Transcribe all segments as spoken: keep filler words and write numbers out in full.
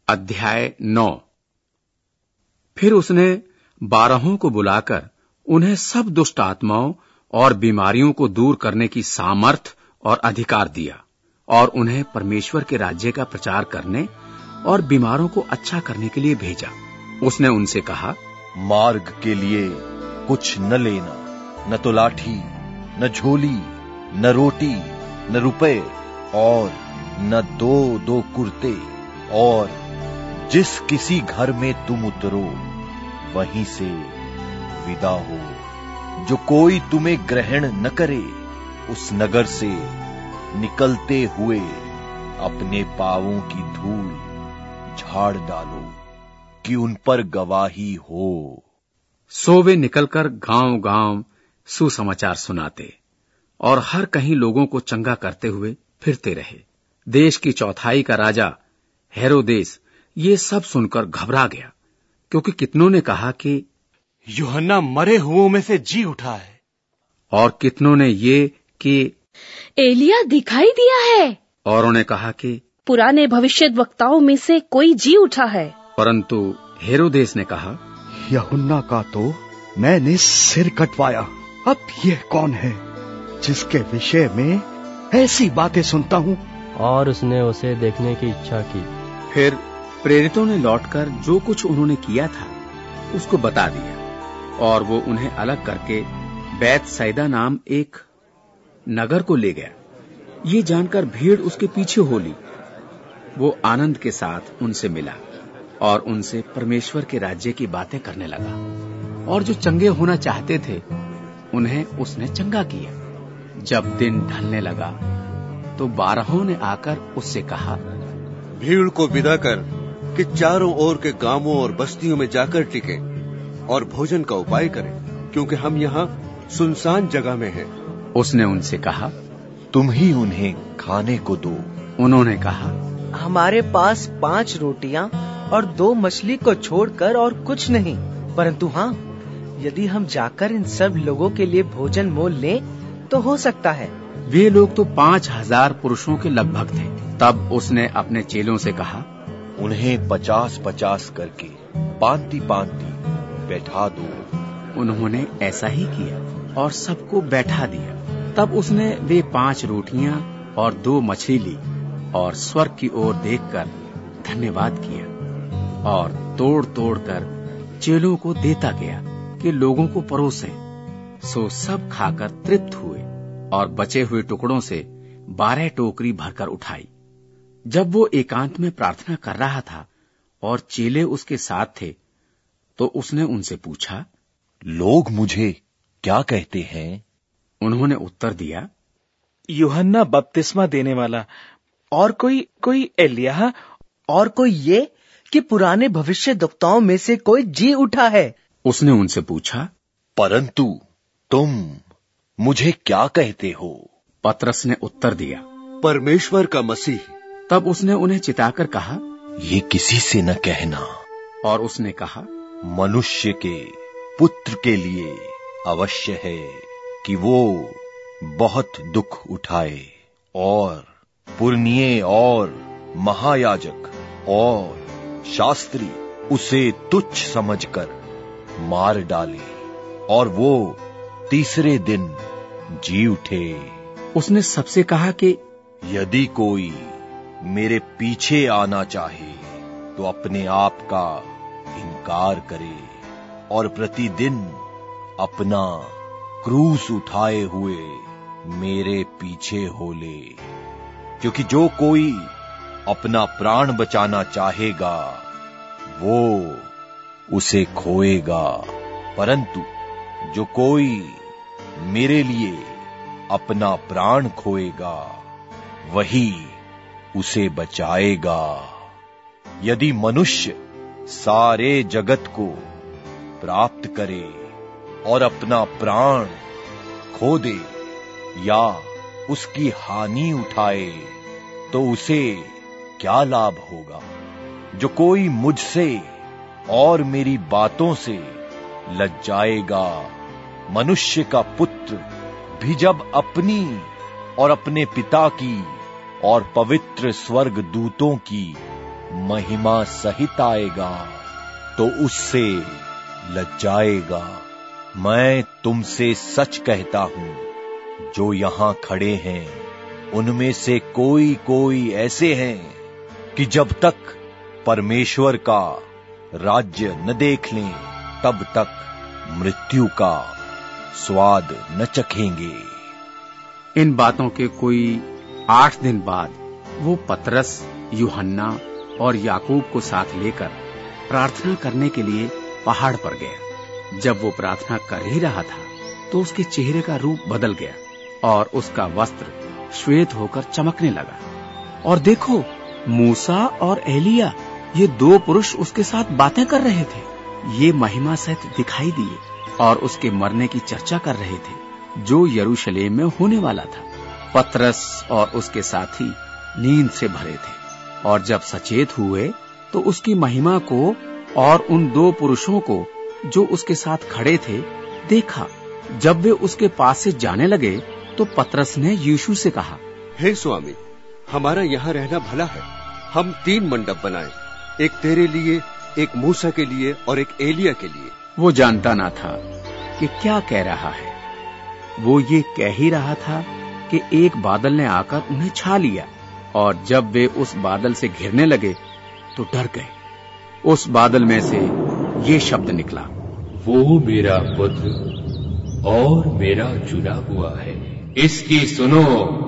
अध्याय नौ। फिर उसने बारहों को बुलाकर उन्हें सब दुष्ट आत्माओं और बीमारियों को दूर करने की सामर्थ और अधिकार दिया और उन्हें परमेश्वर के राज्य का प्रचार करने और बीमारों को अच्छा करने के लिए भेजा। उसने उनसे कहा, मार्ग के लिए कुछ न लेना, न तो लाठी, न झोली, न रोटी, न रुपए और न दो दो कुर्ते, और जिस किसी घर में तुम उतरो वहीं से विदा हो। जो कोई तुम्हें ग्रहण न करे उस नगर से निकलते हुए अपने पांवों की धूल झाड़ डालो कि उन पर गवाही हो। सो वे निकलकर गांव-गांव सुसमाचार सुनाते और हर कहीं लोगों को चंगा करते हुए फिरते रहे। देश की चौथाई का राजा हेरोदेस ये सब सुनकर घबरा गया, क्योंकि कितनों ने कहा कि यूहन्ना मरे हुओं में से जी उठा है, और कितनों ने ये कि एलिया दिखाई दिया है, और उन्हें कहा कि पुराने भविष्यद्वक्ताओं में से कोई जी उठा है। परंतु हेरोदेस ने कहा, यूहन्ना का तो मैंने सिर कटवाया। अब यह कौन है जिसके विषय में ऐसी बातें सुनता हूँ? और उसने उसे देखने की इच्छा की। फिर प्रेरितों ने लौटकर जो कुछ उन्होंने किया था उसको बता दिया, और वो उन्हें अलग करके बैतसैदा नाम एक नगर को ले गया। ये जानकर भीड़ उसके पीछे हो ली। वो आनंद के साथ उनसे मिला और उनसे परमेश्वर के राज्य की बातें करने लगा, और जो चंगे होना चाहते थे उन्हें उसने चंगा किया। जब दिन ढलने लगा तो बारहों ने आकर उससे कहा, भीड़ को विदा कर कि चारों ओर के गांवों और बस्तियों में जाकर टिके और भोजन का उपाय करें, क्योंकि हम यहाँ सुनसान जगह में हैं। उसने उनसे कहा, तुम ही उन्हें खाने को दो। उन्होंने कहा, हमारे पास पांच रोटियां और दो मछली को छोड़कर और कुछ नहीं, परंतु हाँ, यदि हम जाकर इन सब लोगों के लिए भोजन मोल लें तो हो सकता है। वे लोग तो पांच हजार पुरुषों के लगभग थे। तब उसने अपने चेलों से कहा, उन्हें पचास पचास करके पांति पांति बैठा दो। उन्होंने ऐसा ही किया और सबको बैठा दिया। तब उसने वे पांच रोटियां और दो मछली ली और स्वर्ग की ओर देखकर धन्यवाद किया और तोड़ तोड़ कर चेलों को देता गया कि लोगों को परोसे। सो सब खाकर तृप्त हुए और बचे हुए टुकड़ों से बारह टोकरी भरकर उठाई। जब वो एकांत में प्रार्थना कर रहा था और चेले उसके साथ थे, तो उसने उनसे पूछा, लोग मुझे क्या कहते हैं? उन्होंने उत्तर दिया, यूहन्ना बपतिस्मा देने वाला, और कोई कोई एलिय्याह, और कोई ये कि पुराने भविष्यद्वक्ताओं में से कोई जी उठा है। उसने उनसे पूछा, परंतु तुम मुझे क्या कहते हो? पतरस ने उत्तर दिया, परमेश्वर का मसीह। तब उसने उन्हें चिताकर कहा, ये किसी से न कहना। और उसने कहा, मनुष्य के पुत्र के लिए अवश्य है कि वो बहुत दुख उठाए और पुरनिये और महायाजक और शास्त्री उसे तुच्छ समझकर मार डाले, और वो तीसरे दिन जी उठे। उसने सबसे कहा कि यदि कोई मेरे पीछे आना चाहे तो अपने आप का इनकार करे और प्रतिदिन अपना क्रूस उठाए हुए मेरे पीछे हो ले। क्योंकि जो कोई अपना प्राण बचाना चाहेगा वो उसे खोएगा, परंतु जो कोई मेरे लिए अपना प्राण खोएगा वही उसे बचाएगा। यदि मनुष्य सारे जगत को प्राप्त करे और अपना प्राण खो दे या उसकी हानि उठाए तो उसे क्या लाभ होगा? जो कोई मुझसे और मेरी बातों से लज्जाएगा, मनुष्य का पुत्र भी जब अपनी और अपने पिता की और पवित्र स्वर्ग दूतों की महिमा सहित आएगा तो उससे लज्जाएगा। मैं तुमसे सच कहता हूं, जो यहां खड़े हैं उनमें से कोई कोई ऐसे हैं कि जब तक परमेश्वर का राज्य न देख लें तब तक मृत्यु का स्वाद न चखेंगे। इन बातों के कोई आठ दिन बाद वो पतरस, यूहन्ना और याकूब को साथ लेकर प्रार्थना करने के लिए पहाड़ पर गया। जब वो प्रार्थना कर ही रहा था तो उसके चेहरे का रूप बदल गया और उसका वस्त्र श्वेत होकर चमकने लगा। और देखो, मूसा और एलिया, ये दो पुरुष उसके साथ बातें कर रहे थे। ये महिमा सहित दिखाई दिए और उसके मरने की चर्चा कर रहे थे, जो यरूशलेम में होने वाला था। पतरस और उसके साथी नींद से भरे थे और जब सचेत हुए तो उसकी महिमा को और उन दो पुरुषों को जो उसके साथ खड़े थे देखा। जब वे उसके पास से जाने लगे तो पतरस ने यीशु से कहा, हे स्वामी, हमारा यहाँ रहना भला है। हम तीन मंडप बनाए, एक तेरे लिए, एक मूसा के लिए और एक एलिया के लिए। वो जानता ना था कि क्या कह रहा है। वो ये कह ही रहा था कि एक बादल ने आकर उन्हें छा लिया और जब वे उस बादल से घिरने लगे तो डर गए। उस बादल में से ये शब्द निकला, वो मेरा पुत्र और मेरा चुना हुआ है, इसकी सुनो।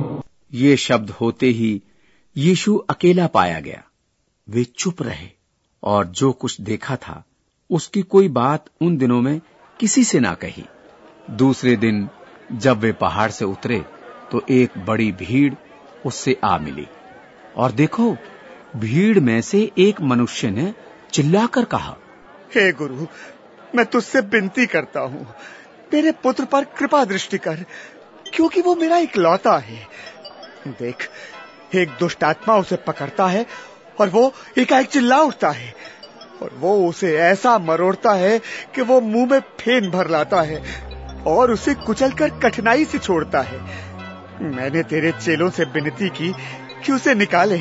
ये शब्द होते ही यीशु अकेला पाया गया। वे चुप रहे और जो कुछ देखा था उसकी कोई बात उन दिनों में किसी से ना कही। दूसरे दिन जब वे पहाड़ से उतरे तो एक बड़ी भीड़ उससे आ मिली और देखो, भीड़ में से एक मनुष्य ने चिल्लाकर कहा, हे गुरु, मैं तुझसे विनती करता हूँ, मेरे पुत्र पर कृपा दृष्टि कर, क्योंकि वो मेरा इकलौता है। देख, एक दुष्ट आत्मा उसे पकड़ता है और वो एकाएक चिल्ला उठता है और वो उसे ऐसा मरोड़ता है कि वो मुंह में फेन भर लाता है और उसे कुचलकर कठिनाई से छोड़ता है। मैंने तेरे चेलों से विनती की कि उसे निकाले,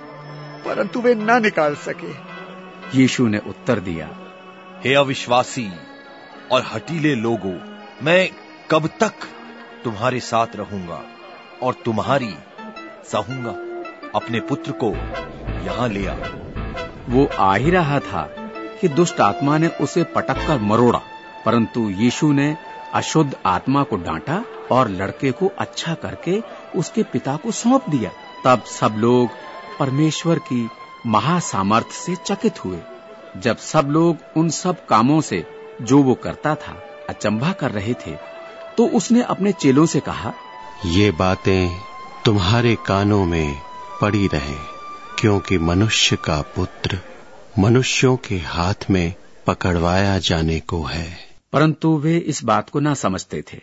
परंतु वे ना निकाल सके। यीशु ने उत्तर दिया, हे अविश्वासी और हठीले लोगों, मैं कब तक तुम्हारे साथ रहूंगा और तुम्हारी सहूंगा। अपने पुत्र को यहां ले आ। वो आ ही रहा था कि दुष्ट आत्मा ने उसे पटककर मरोड़ा, परंतु यीशु ने अशुद्ध आत्मा को डांटा और लड़के को अच्छा करके उसके पिता को सौंप दिया। तब सब लोग परमेश्वर की महासामर्थ से चकित हुए। जब सब लोग उन सब कामों से जो वो करता था अचंभा कर रहे थे तो उसने अपने चेलों से कहा, ये बातें तुम्हारे कानों में पड़ी रहे, क्योंकि मनुष्य का पुत्र मनुष्यों के हाथ में पकड़वाया जाने को है। परंतु वे इस बात को ना समझते थे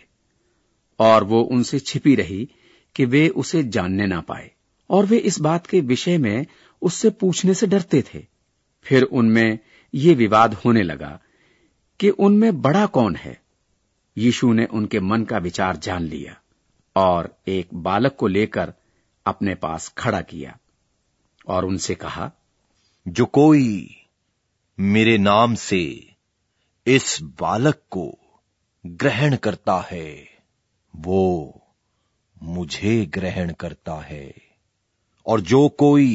और वो उनसे छिपी रही कि वे उसे जानने ना पाए, और वे इस बात के विषय में उससे पूछने से डरते थे। फिर उनमें ये विवाद होने लगा कि उनमें बड़ा कौन है। यीशु ने उनके मन का विचार जान लिया और एक बालक को लेकर अपने पास खड़ा किया और उनसे कहा, जो कोई मेरे नाम से इस बालक को ग्रहण करता है वो मुझे ग्रहण करता है, और जो कोई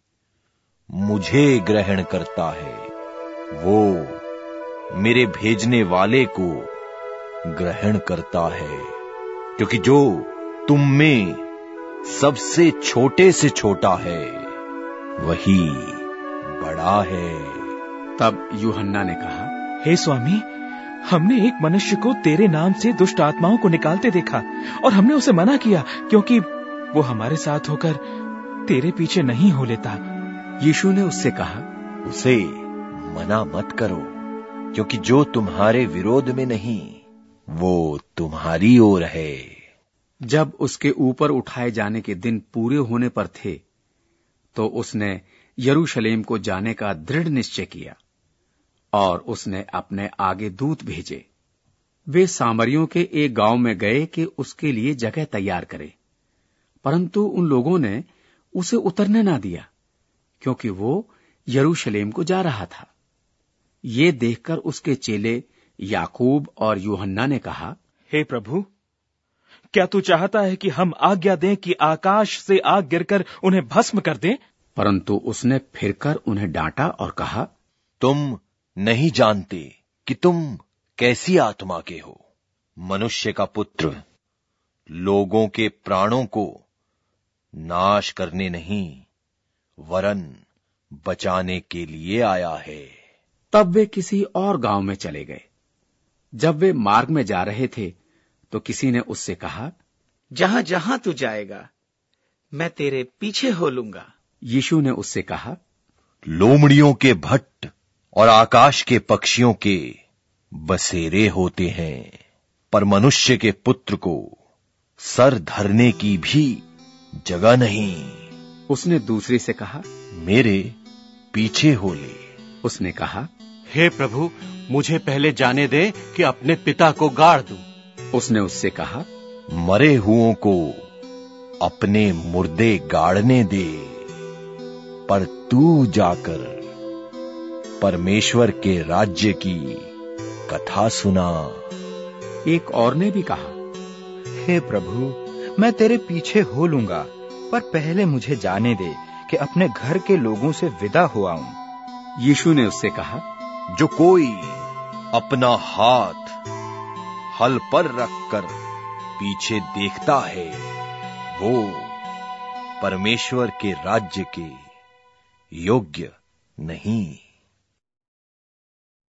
मुझे ग्रहण करता है वो मेरे भेजने वाले को ग्रहण करता है। क्योंकि जो तुम में सबसे छोटे से छोटा है वही बड़ा है। तब यूहन्ना ने कहा, हे स्वामी, हमने एक मनुष्य को तेरे नाम से दुष्ट आत्माओं को निकालते देखा और हमने उसे मना किया, क्योंकि वो हमारे साथ होकर तेरे पीछे नहीं हो लेता। यीशु ने उससे कहा, उसे मना मत करो, क्योंकि जो तुम्हारे विरोध में नहीं वो तुम्हारी ओर है। जब उसके ऊपर उठाए जाने के दिन पूरे होने पर थे तो उसने यरूशलेम को जाने का दृढ़ निश्चय किया और उसने अपने आगे दूत भेजे। वे सामरियों के एक गांव में गए कि उसके लिए जगह तैयार करें, परंतु उन लोगों ने उसे उतरने ना दिया, क्योंकि वो यरूशलेम को जा रहा था। ये देखकर उसके चेले याकूब और यूहन्ना ने कहा, हे प्रभु, क्या तू चाहता है कि हम आज्ञा दें कि आकाश से आग गिरकर उन्हें भस्म कर दें? परंतु उसने फिरकर उन्हें डांटा और कहा, तुम नहीं जानते कि तुम कैसी आत्मा के हो। मनुष्य का पुत्र लोगों के प्राणों को नाश करने नहीं, वरन बचाने के लिए आया है। तब वे किसी और गांव में चले गए। जब वे मार्ग में जा रहे थे तो किसी ने उससे कहा, जहां जहां तू जाएगा मैं तेरे पीछे हो लूंगा। यीशु ने उससे कहा, लोमड़ियों के भट्ट और आकाश के पक्षियों के बसेरे होते हैं, पर मनुष्य के पुत्र को सर धरने की भी जगह नहीं। उसने दूसरे से कहा, मेरे पीछे हो ले। उसने कहा, हे प्रभु, मुझे पहले जाने दे कि अपने पिता को गाड़ दूं। उसने उससे कहा, मरे हुओं को अपने मुर्दे गाड़ने दे, पर तू जाकर परमेश्वर के राज्य की कथा सुना। एक और ने भी कहा, हे प्रभु, मैं तेरे पीछे हो लूंगा, पर पहले मुझे जाने दे कि अपने घर के लोगों से विदा हो आऊं। यीशु ने उससे कहा, जो कोई अपना हाथ हल पर रखकर पीछे देखता है, वो परमेश्वर के राज्य के योग्य नहीं।